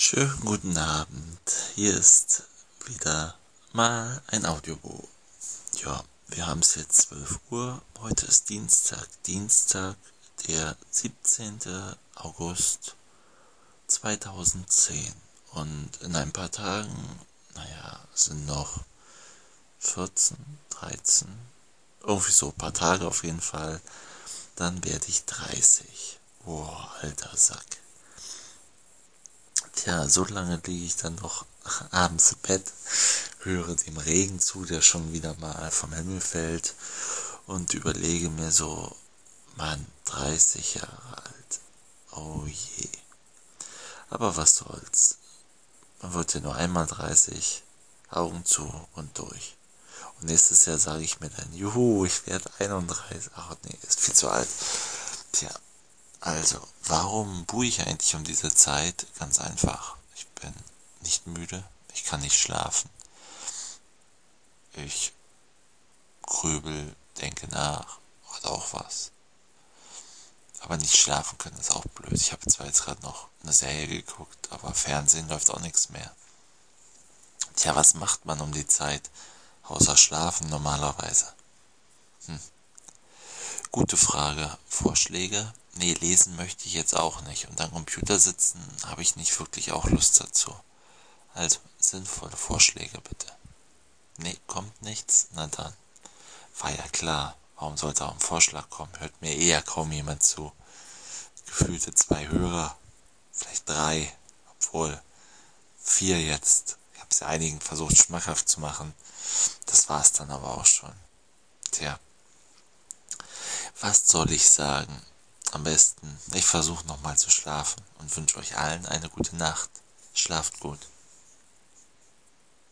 Schönen guten Abend. Hier ist wieder mal ein Audiobuch. Ja, wir haben es jetzt 12 Uhr. Heute ist Dienstag, der 17. August 2010. Und in ein paar Tagen, sind noch 14, 13, irgendwie so ein paar Tage auf jeden Fall. Dann werde ich 30. Boah, alter Sack. Tja, so lange liege ich dann noch abends im Bett, höre dem Regen zu, der schon wieder mal vom Himmel fällt und überlege mir so, Mann, 30 Jahre alt, oh je. Aber was soll's, man wird ja nur einmal 30, Augen zu und durch. Und nächstes Jahr sage ich mir dann, juhu, ich werde 31, ach nee, ist viel zu alt. Tja, also, warum buhe ich eigentlich um diese Zeit? Ganz einfach. Ich bin nicht müde, ich kann nicht schlafen. Ich grübel, denke nach, hat auch was. Aber nicht schlafen können ist auch blöd. Ich habe zwar jetzt gerade noch eine Serie geguckt, aber Fernsehen läuft auch nichts mehr. Tja, was macht man um die Zeit? Außer schlafen normalerweise. Gute Frage. Vorschläge? Nee, lesen möchte ich jetzt auch nicht. Und am Computer sitzen habe ich nicht wirklich auch Lust dazu. Also, sinnvolle Vorschläge bitte. Nee, kommt nichts? Na dann. War ja klar. Warum sollte auch ein Vorschlag kommen? Hört mir ja kaum jemand zu. Gefühlte 2 Hörer. Vielleicht 3. Obwohl, 4 jetzt. Ich habe es ja einigen versucht schmackhaft zu machen. Das war's dann aber auch schon. Tja. Was soll ich sagen? Am besten, ich versuche nochmal zu schlafen und wünsche euch allen eine gute Nacht. Schlaft gut.